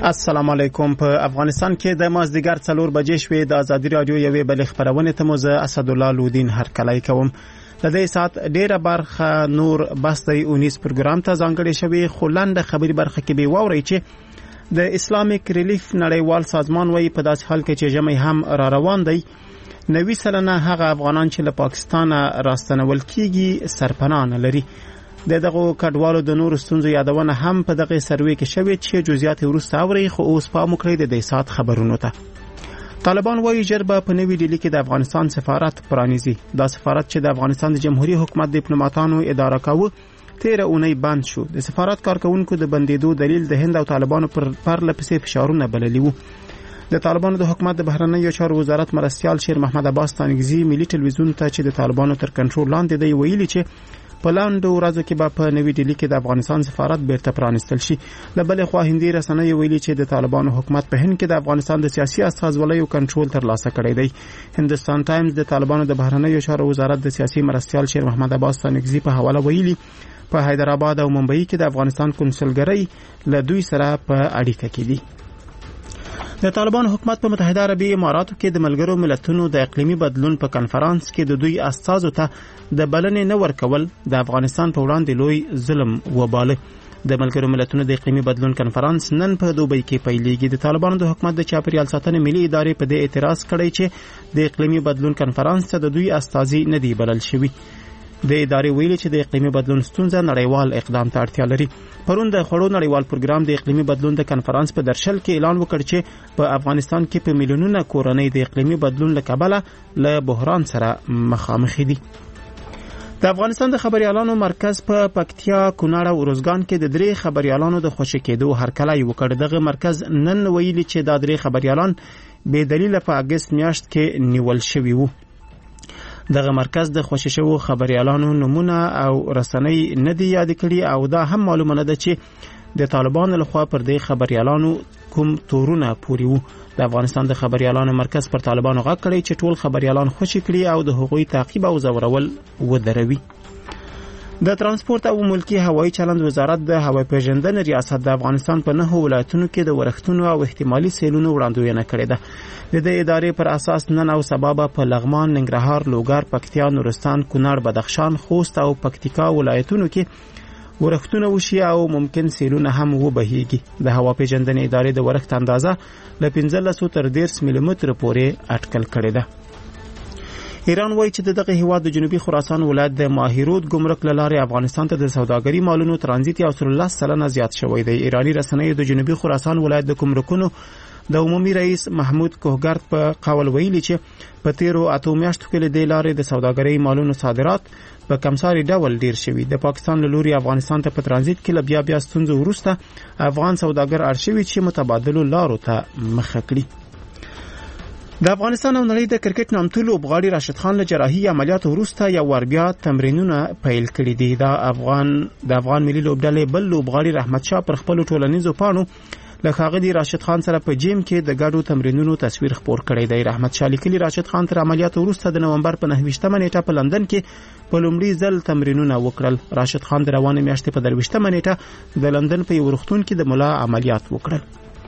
السلام علیکم. په افغانستان کې د مازدیګر 4 بجې شوې د ازادي رادیو یوې بلې خبرونه ته مو زه اسدالله لودین هرکلی کوم. د دې سات ډیره برخه نور بس د 19 پروګرام ته ځانګړې شوې، خو لنډه خبري برخه کې به واورئ چې د اسلامیک ریلیف نړیوال سازمان وایي په داسې حال کې چې ژمی هم را روان دی، 90 سلنه هغه افغانان چې له پاکستان راستنول کیږي سرپناه نه لري. دغه کډوالو د نور ستونزو یادونه هم په دغه سروې کې شوې چې جزئیات وروسته اوري، خو اوس پام وکړئ د دې سات خبرونو ته. طالبان وایي ژر به په نوې ډیلي کې د افغانستان سفارت پرانیزي. دا سفارت چې د افغانستان د جمهوریت حکومت ډیپلوماټانو اداره کاوه 13 اونۍ بند شو. د سفارت کارکونکو د بندیدو دلیل د هند او طالبانو پر لپسې فشارونه بللي وو. د طالبانو د حکومت د بهرنیو چارو وزارت مرستیال شیر محمد عباس تانګزي ملي ټلویزیون ته چې د طالبانو تر کنټرول لاندې دی ویلي چې په لاندو ورځو کې به په نوې ډیلي کې د افغانستان سفارت بیرته پرانیستل شي. له بلې خوا هندي رسنۍ ویلي چې د طالبانو حکومت په هند کې د افغانستان د سیاسي استازولیو کنټرول ترلاسه کړی دی. هندوستان ټایمز د طالبانو د بهرنیو چارو وزارت د سیاسي مرستیال شیر محمد عباس تانګزي په حواله ویلي په حیدرآباد او ممبئی کې د افغانستان کنسولګرۍ له دوی سره په اړیکه کې دي. د طالبانو حکومت په متحده عربي اماراتو کې د ملګرو ملتونو د اقلیمي بدلون په کنفرانس کې د دوی استازو ته د بلنې نه ورکول د افغانستان په وړاندې لوی ظلم وباله. د ملګرو ملتونو د اقلیمي بدلون کنفرانس نن په دوبۍ کې پیلېږي. د طالبانو د حکومت د چاپیریال ساتنې ملي ادارې په دې اعتراض کړی چې د اقلیمي بدلون کنفرانس ته د دوی استازي نه دی بلل شوي. د ادارې ویلي چې د اقلیمي بدلون ستونزه نړیوال اقدام ته اړتیا لري. پرون د خړو نړیوال پروګرام د اقلیمي بدلون د کنفرانس په درشل کې اعلان وکړ چې په افغانستان کې په میلیونونو کورنۍ د اقلیمي بدلون له کبله له بحران سره مخامخ دي. د افغانستان د خبريالانو مرکز په پکتیا، کونړ او روزګان کې د 3 خبريالانو د خوشی کېدو هرکلی وکړ. دغه مرکز نن ویلي چې دا 3 خبريالان بې دلیل په اگست میاشت کې نیول شوي وو. دغه مرکز د خوشی شوو خبريالانو نمونه او رسنۍ نه دی یاد کړي او دا هم معلومه نه ده چې د طالبانو لخوا پر دې خبريالانو کوم تورونه پوری وو. د افغانستان د خبريالانو مرکز پر طالبانو غږ کړی چې ټول خبريالان خوشی کړي او د هغوی تعقیب او زورول ودروي. د ترانسپورت او ملکی هوایی چلند وزارت د هوایی پیژندنې ریاست د افغانستان په 9 ولایتونو کې د ورښتونو او احتمالي سیلونو وړاندوینه کړې ده. د دې ادارې پر اساس نن او سبا په لغمان، ننګرهار، لوګر، پکتیا، نورستان، کونړ، بدخشان، خوست او پکتیکا ولایتونو کې ورښتونه وشي او ممکن سیلونه هم وبهیږي. د هوا پیژندنې ادارې د ورښت اندازه له 15 تر 10 ملي متر پورې اټکل کړې ده. ایران وایي چې دغه هیواد د جنوبي خراسان ولایت د ماهیرود ګمرک لارې افغانستان ته د سوداګري مالونو ترانزیت یو 13% زیات شوی دی. ایرانی رسنۍ د جنوبي خراسان ولایت د ګمرکونو د عمومي رئیس محمود کوهګرد په قول ویلي چې په 13 میاشتو کې د لارې د سوداګري مالونو صادرات په کمساري ډول ډیر شوي. د پاکستان له لوري افغانستان ته په ترانزیت کې بیا ستونزو وروسته افغان سوداګر ارشوي چې متبادلو لارو ته مخه کړي. د افغانستان او نړۍ د کرکټ نامتو لوبغاړي راشد خان له جراحي عملیاتو وروسته یو ور بیا تمرینونه پیل کړي دي. د افغان ملي لوبډلې بل لوبغاړي رحمت شاه پر خپل ټولنیزو پاڼو له ښاغلي راشد خان سره په جیم کې د ګډو تمرینونو تصویر خپور کړی دی. رحمت شاه لیکلي راشد خان تر عملیاتو وروسته د نومبر په 29 نیټه په لندن کې په لومړي ځل تمرینونه وکړل. راشد خان د روانې میاشتې په 23 نیټه د لندن په یو روغتون کې د ملا عملیات وکړل.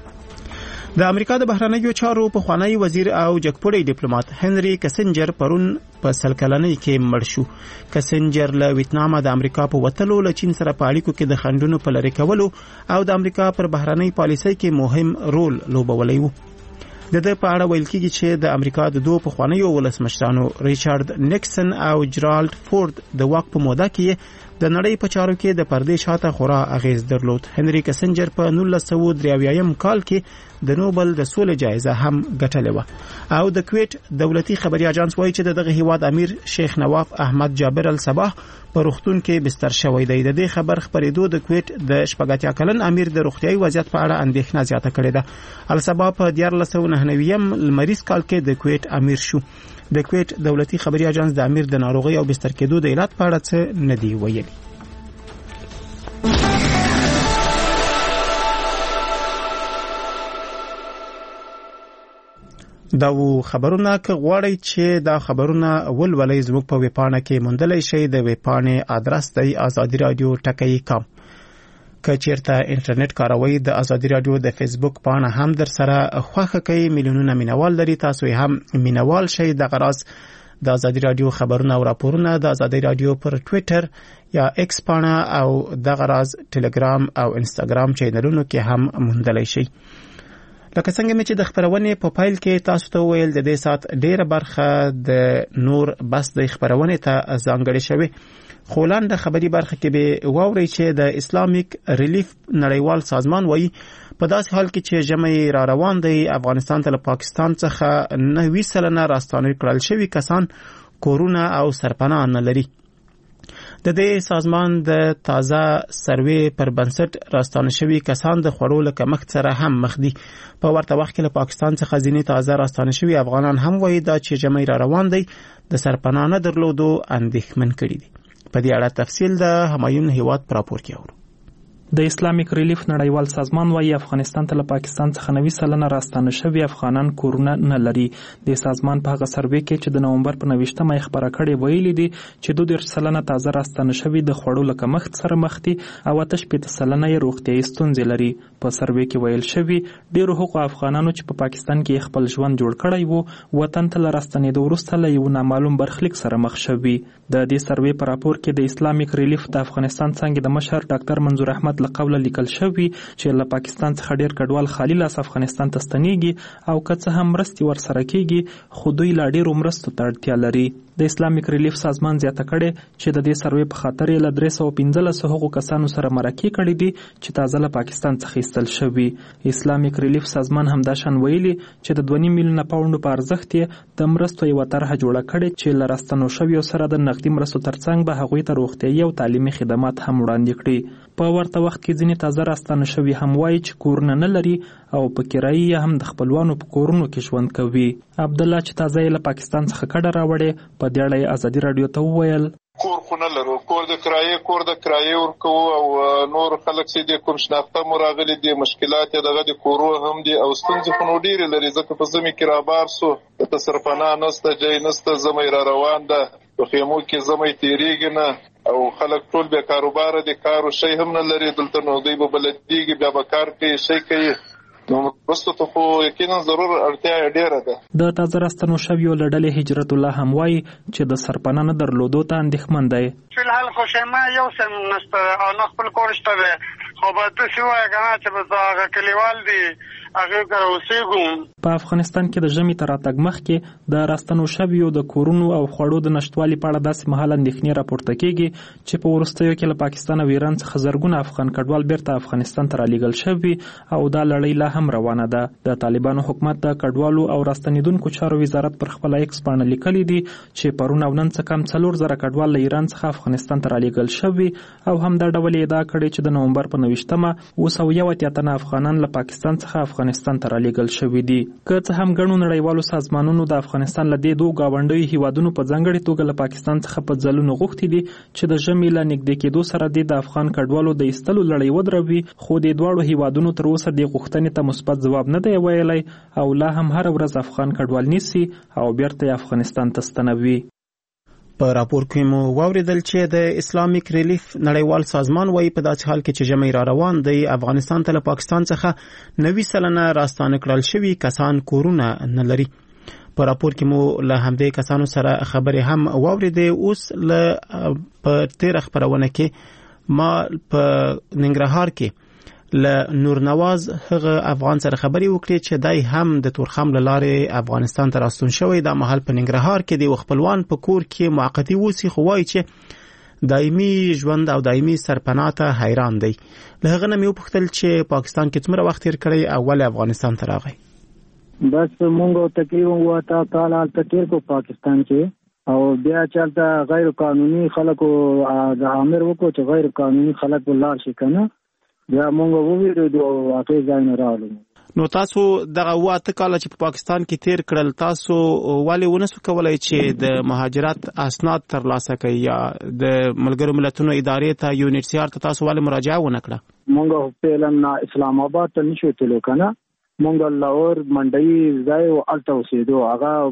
د امریکا د بهرنیو چارو پخوانی وزیر او جګپوړی ډیپلوماټ هنري کسنجر پرون په سلکلنۍ کې مړ شو. کسنجر له ویتنام د امریکا په وتلو له چین سره په اړیکو کې د خنډونو په لری کولو او د امریکا پر بهرنۍ پالیسۍ کې مهم رول لوبولی وو. د دې په اړه ویل کېږي چې د امریکا د دوه پخوانیو ولسمشرانو ریچارډ نیکسن او جرالد فورد د واک په موده کې د نړۍ په چارو کې د پردې شاته خورا اغیز درلود. هنري کسنجر په 1993 کال کې د نوبل د سولې جایزه هم ګټلې و. او د کویت دولتي خبري اژانس وایي چې دغه هیواد امیر شیخ نواف احمد جابر الصباح په روغتون کې بستر شوی دی. د دې خبر خبرېدو د کویت د 14 کلن امیر د روغتيایي وضعیت په اړه اندېښنه زیاته کړې ده. الصباح په 1999 لمریز کال کې د کویت امیر شو. د کویت دولتي خبري اژانس د امیر د ناروغي او بستر کېدو د علت په اړه څه نه دی ویلي. دا خبرونه که غواړئ چې دا خبرونه ولولئ زموږ په ویبپاڼه کې موندلی شئ. د ویبپاڼې ادرس دی azadiradio.com. که چیرته انټرنیټ کاروي د ازادي رادیو د فیسبوک پاڼه هم در سره خوښه کوي میلیونونه مینوال لري تاسو هم مینوال شئ د غراس د ازادي رادیو خبرونه او راپورونه د ازادي رادیو پر ټوئیټر یا ایکس پاڼه او د غراس ټلګرام او انستګرام چینلونو کې هم موندلای شئ لکه څنګه چې د خبرونه په فایل کې تاسو ته ویل د دې سات ډیره برخه د نور بس د خبرونه ته ځانګړې شوی خولان د خبري برخه کې به واوري چې د اسلامیک ریلیف نړیوال سازمان وایي په داسې حال کې چې جمعي را روان دی افغانستان ته له پاکستان څخه 90% راستانه کړل شوی کسان کورونا او سرپناه نه لري د دې سازمان د تازه سروې پر بنسټ راستانه شوی کسان د خوړو له کمښت سره هم مخ دي په ورته وخت کې له پاکستان څخه ځینې تازه راستانه شوی افغانان هم وایي دا چې جمعي را روان دی د سرپناه نه درلودو اندېښمن کړي دي په دې اړه تفصیل د همایون هیواد پر راپور کې اورو د اسلامیک ریلیف نړیوال سازمان وايي افغانستان ته له پاکستان څخه 90% راستانه شوی افغانان کورونا نه لري د سازمان په هغه سروې کې چې د نومبر په 29مه خبره کړې ویلي دي چې 2% تازه راستانه شوی د خوړو له کمښت سره مخ دي او 8% یې روغتیايي ستونزې لري په سروې کې ویل شوی ډیرو حقوق افغانانو چې په پاکستان کې خپل ژوند جوړ کړی وو وطن ته راستنېدو وروسته له یو نامعلوم برخلیک سره مخ شوی د دې سروې په راپور کې د اسلامیک ریلیف د افغانستان څنګه د مشر ډاکټر منظور احمد لقوله لیکل شوی چې له پاکستان څخه ډیر کډوال خالي لاس افغانستان ته ستنېږي او که څه هم مرستې ورسره کېږي خو دوی لا ډیرو مرستو ته اړتیا لري د اسلامیک ریلیف سازمان زیاته کړې چې د دې سروې په خاطر یې له 315 هغو کسانو سره مرکه کړې دي چې تازه له پاکستان څخه ایستل شوي اسلامیک ریلیف سازمان هم دا شان ویلي چې د 2.5 میلیونه پاونډو په ارزښت یې د مرستو یو طرحه جوړه کړې چې له راستنو شویو سره د نقدي مرستو ترڅنګ به هغوی ته روغتیايي او تعلیمي خدمات هم وړاندې کړي په ورته وخت کې ځینې تازه راستانه شوي هم وایي چې کورونه نه لري او په کرایي هم د خپلوانو په کورونو کې ژوند کوي عبدالله چې تازه یې له پاکستان څخه کډه راوړې په دې اړه یې ازادي راډیو ته وویل کور خو نه لرو کور د کرایې ورکوو او نور خلک چې د کوم شناخته مراغلي دي مشکلات یې دغه د کورو هم دي او ستونزې خو نو ډېرې لري ځکه په زمي کې رابار سو د سرپناه نسته جای نسته زمي را روان ده په خیمو کې زمي تیریږي نه او خلک ټول بیا کاروبار دي کارو شي هم نه لري دلته نو دوی به بلدیږي بیا به کار کوي شي کوي نو پرستو ته خو یقینا ضرور اړتیا ډیره ده د تازه راستنو شویو له ډلې هجرت الله هم وایي چې د سرپناه نه درلودو ته اندېښمن دی فلحال خو شمه یو سم نشته او نه خپل کور شته خو به تاسو وایي کنه چې به هغه کلیوال دي هغه کار اوسېږم په افغانستان کې د ژمي تر راتګ مخکې د راستنو شویو د کورونو او خوړو د نشټوالي په اړه داسې مهال اندېښنې راپورته کېږي چې په وروستیو کې له پاکستان او ایران څخه زرګونه افغان کډوال بیرته افغانستان ته رالیږل شوي او دا لړۍ لا هم روانه ده د طالبانو حکومت د کډوالو او راستنیدونکو چارو وزارت پر خپل ایکس باندې لیکلي دي چې پرون او نن څه کم 4,000 کډوال له ایران څخه افغانستان ته رالیږل شوي او هم دا ډول ادعا کړې چې د نومبر په 29مه 281 تنه افغانان له پاکستان څخه افغانستان ته رالیږل شوي دي که څه هم ګڼو نړیوالو سازمانونو د افغانستان له دې دوه گاونډیو هیوادونو په ځانګړې توګه له پاکستان څخه په ځلونو غوښتي دي چې د ژمي له نږدې کېدو سره د افغان کډوالو د ایستلو لړۍ ودروي خو د دواړو هیوادونو تر اوسه د غوښتنې ته مثبت ځواب نه دی ویلی او لا هم هر ورځ افغان کډوال نیسي او بیرته افغانستان ته ستنوي په راپور کې مو واوریدل چې د اسلامیک ریلیف نړیوال سازمان وایي په داسې حال کې چې جمعي را روان دی افغانستان ته له پاکستان څخه 90% راستانه کړل شوي کسان کورونه نه لري په راپور کې مو له همدې کسانو سره خبرې هم واوریدې اوس له په تیر خبرونه کې ما په ننګرهار کې له نور نواز هغه افغان سره خبرې وکړي چې دای هم د تورخم لارې افغانستان ته راستون شوی د محل په ننګرهار کې د خپلوان په کور کې موقتی وسی خو وایي چې دایمي ژوند او دایمي سرپناه ته حیران دی له هغه نه مې وپوښتل چې پاکستان کې څومره وخت تیر کړی او ولې افغانستان ته راغی بس مونږ تقریبا وتا کال تیر کو پاکستان کې او بیا چلته غیر قانوني خلکو د امر وکړو چې غیر قانوني خلک ولار شي کنه بیا مونږ وویل او هغه ځای نه راغلو نو تاسو دغه واته کال چې په پاکستان کې تیر کړل تاسو ولې ونسو کولای چې د مهاجرت اسناد ترلاسه کړئ یا د ملګرو ملتونو ادارې ته UNHCR ته تاسو ولې مراجعه ونه کړه مونږ په لمنا اسلام آباد ته نشو تلو کنه مونږ لاهور منډي ځای او الته اوسېدو هغه